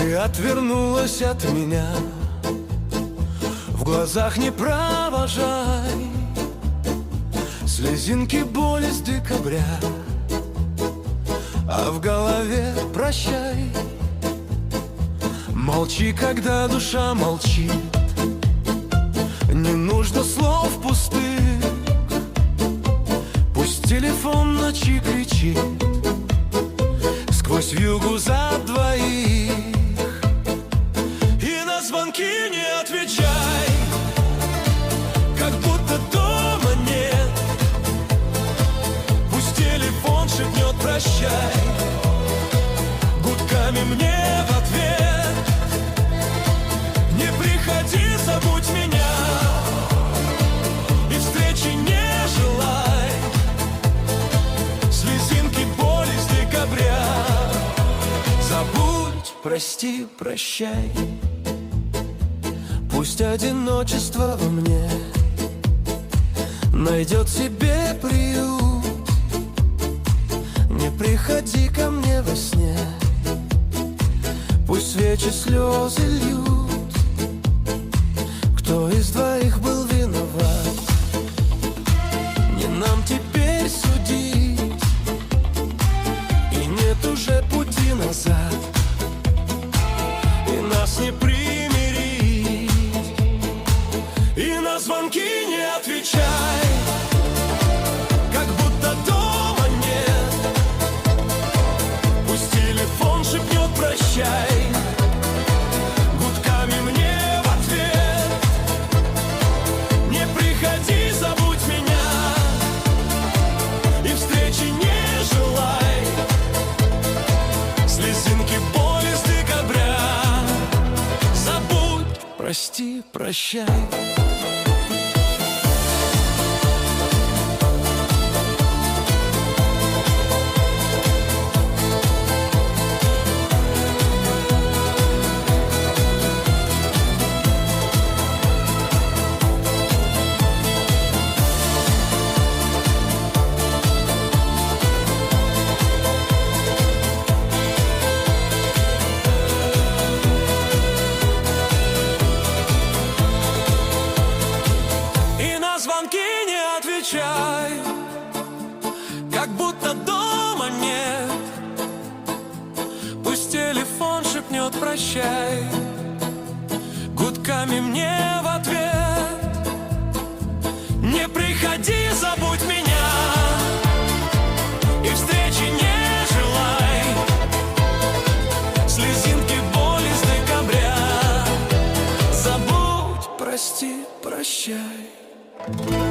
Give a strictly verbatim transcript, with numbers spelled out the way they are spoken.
Ты отвернулась от меня, в глазах не провожай слезинки боли с декабря, а в голове прощай. Молчи, когда душа молчит, не нужно слов пустых. Пусть телефон в ночи кричит сквозь вьюгу за двоих. И на звонки не отвечай, как будто дома нет. Пусть телефон шепнет прощай гудками мне в ответ. Не приходи, забудь меня, и встречи не желай. Слезинки боли с декабря, забудь, прости, прощай. Пусть одиночество во мне найдет себе приют. Не приходи ко мне во сне, пусть свечи слезы льют. Кто из двоих был виноват, не нам теперь судить. И нет уже пути назад, и нас не примирить. И на звонки не отвечай, как будто дома нет. Пусть телефон шепнет прощай гудками мне в ответ. Не приходи, забудь меня, и встречи не желай. Слезинки боли с декабря, забудь, прости, прощай. Звонки не отвечай, как будто дома нет. Пусть телефон шепнет прощай гудками мне в ответ. Не приходи, забудь меня, и встречи не желай. Слезинки боли с декабря, забудь, прости, прощай.